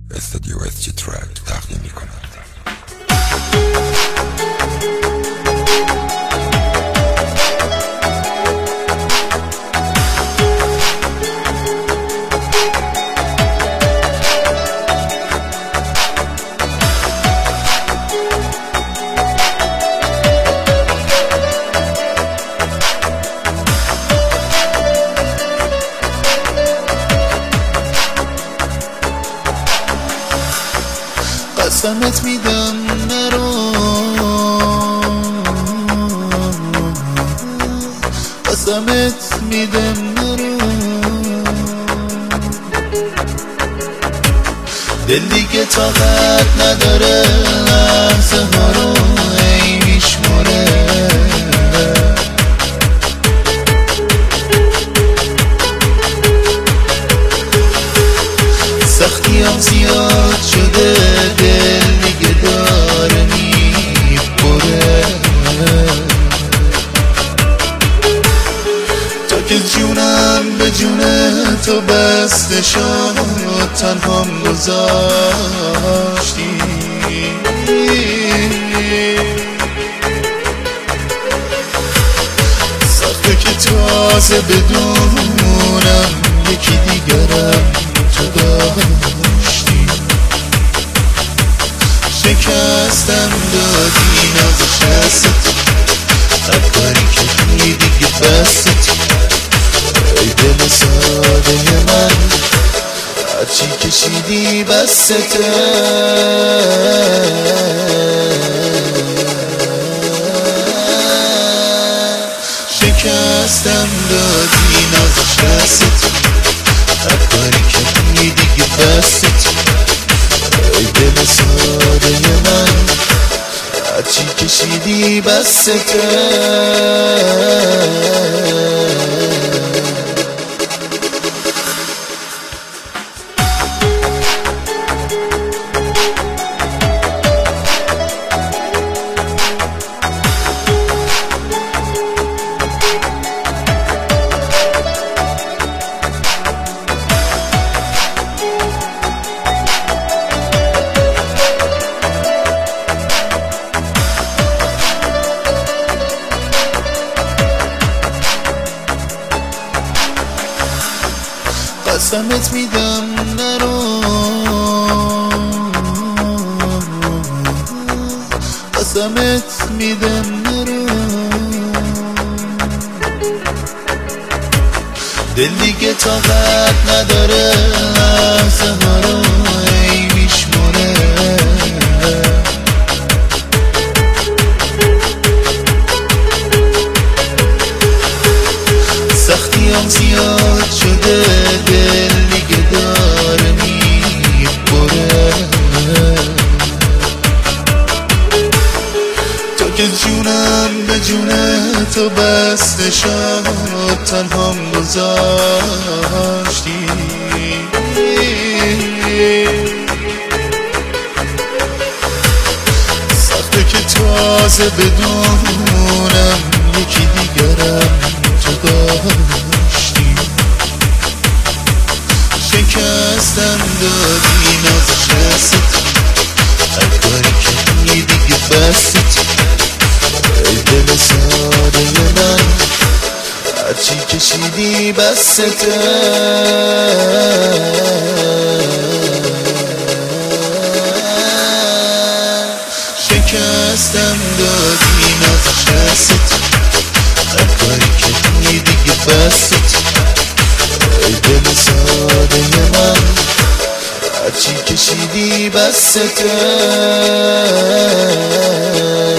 استودیو SG ترک تقدیم می‌کند. قسمت میدم نرو، قسمت میدم نرو، دل دیگه طاقت نداره لحظه ها رو ای میشماره. سختی هم زیاد شده، دل دیگه داره میبره. تا که جونم به جون تو بسته شد تنهام گذاشتی. سخته که تازه بدونم یکی دیگرم تو داشتی. شکستم دادی ناز شست، هر کاری که دیگه بست. ای دل ساده من هرچی کشیدی بسته. شکستم دادی ناز شست، هر کاری که دیگه بست. ای دل ساده من هرچی کشیدی بسته. قسمت میدم نرو، قسمت میدم نرو، دل دیگه طاقت نداره لحظه ها رو ای میشماره. سختی هم زیاد شده، دل دیگه داره میبره. تا که جونم به جون تو بسته شد تنهام گذاشتی. سخته که تازه بدونم یکی دیگرم تو داشتی. شکستم دادی ناز شست، هر کاری که دیگه بست. ای دل ساده من هرچی کشیدی بسته. شکستم دادی ناز شست، هر کاری که دیگه بست. ای دل ساده من هرچی کشیدی بسته.